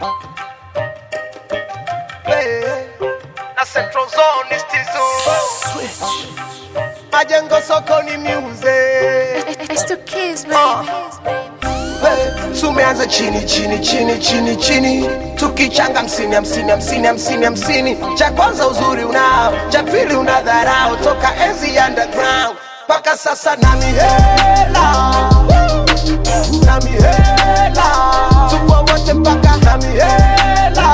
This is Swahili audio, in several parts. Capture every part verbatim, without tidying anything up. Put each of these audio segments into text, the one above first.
Hey, na Central Zone is Tizo. Switch. Majengo soko ni music. It's the kids, baby. Hey, tumeanza chini chini chini chini chini, tukichanga hamsini hamsini hamsini hamsini hamsini. Cha kwanza uzuri unao, cha pili unadharau, toka enzi underground mpaka sasa na mihela, na mihela, tupo wote mpaka na mihela,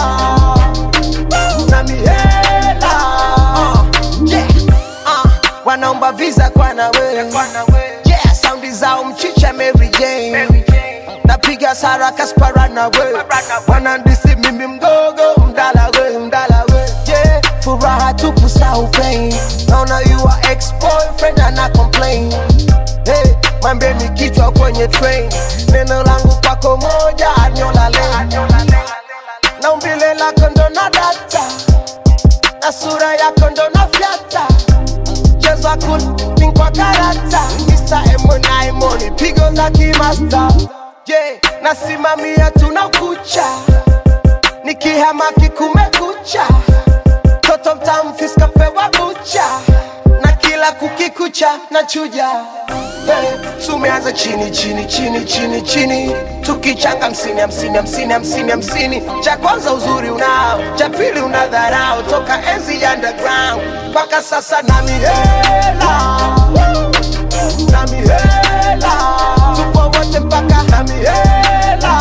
na mihela. Uh, yeah, uh, wanaomba visa kwa na we, yeah, soundi zao mchicha Mary Jane, napiga Sara Kaspara na we, wanandisi mimi mdogo mdala we, mdala we, yeah, furaha tupu sau pain, naona you are ex-boyfriend ana complain, hey, mambe ni kichwa kwenye train, neno langu kwako moja anyola lane, na umbile lako ndo na data, na sura yako ndo na fyata, chezo akuni kwa karata, Mister Emonai Money, pigo za kimaster, yeah, nasimamia tunakucha, nikihama kikumekucha, toto mtamu fiska pewa bucha, na kila kukikucha na chuja. Hey, tumeanza chini chini chini chini chini, tukichanga hamsini hamsini hamsini hamsini hamsini. Cha kwanza uzuri unao, cha pili unadharau, toka enzi underground mpaka sasa na mihela, na mihela, tupo wote mpaka na mihela,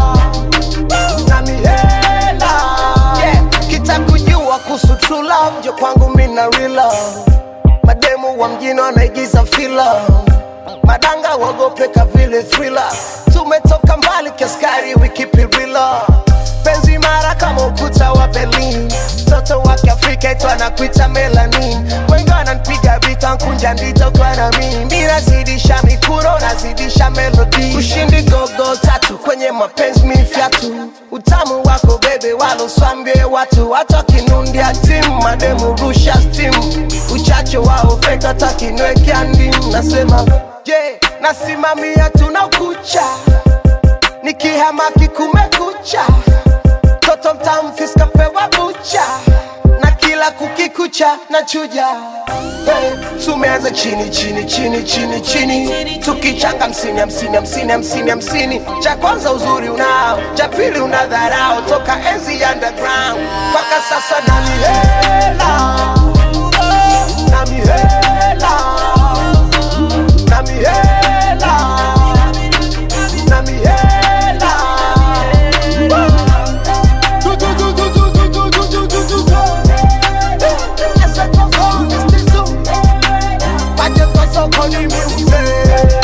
na mihela, yeah. Kitakujua kuhusu true love, njo kwangu mina real love, mademu wa mjini wanaigiza fila, madanga wagopeka vile thriller, tumetoka mbali kiaskari we keep it real, penzi mara kama ukuta wa Berlin, toto wa Kiafrika ito anakuita melanin, wengi wananipiga vita nkunja ndito kwa na mimi, mi nazidisha mikuro nazidisha melody, ushindi gogo tatu kwenye mapenzi mifyatu, utamu wako bebe walo swambie watu, watu kinundia timu mademu rusha steam, uchache wao fake atakinwekea ndimu, nasema yeah, nasimamia tunakucha, nikihama kikumekucha, toto mtamu fiska pewa bucha, na kila kukikucha na chuja. Hey, tumeanza chini chini chini chini chini, tukichanga hamsini hamsini hamsini hamsini hamsini. Cha kwanza uzuri unao, cha pili unadharau, toka enzi underground mpaka sasa na mihela, na mihela, na mihela, na mihela. Do do do do do do do do do do do. Yes, I go on this too. Majengo soko ni music.